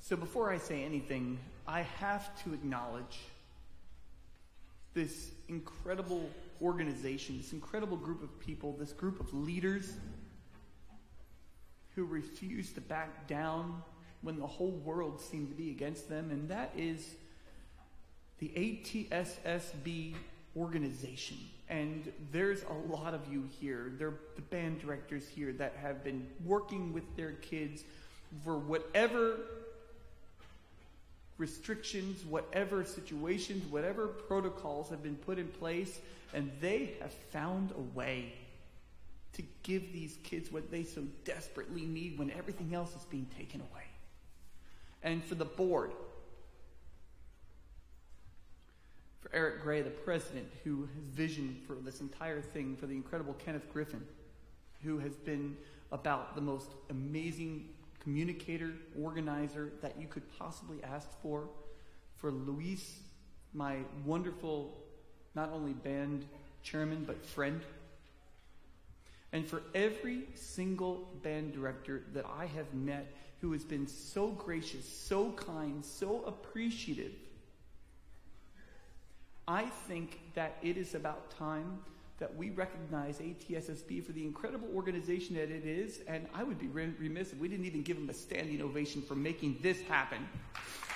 So before I say anything, I have to acknowledge this incredible organization, this incredible group of people, this group of leaders who refuse to back down when the whole world seemed to be against them, and that is the ATSSB organization. And there's a lot of you here. There are the band directors here that have been working with their kids for whatever restrictions, whatever situations, whatever protocols have been put in place, and they have found a way to give these kids what they so desperately need when everything else is being taken away. And for the board, for Eric Gray, the president, who has vision for this entire thing, for the incredible Kenneth Griffin, who has been about the most amazing communicator, organizer that you could possibly ask for Luis, my wonderful, not only band chairman, but friend, and for every single band director that I have met who has been so gracious, so kind, so appreciative. I think that it is about time that we recognize ATSSB for the incredible organization that it is, and I would be remiss if we didn't even give them a standing ovation for making this happen.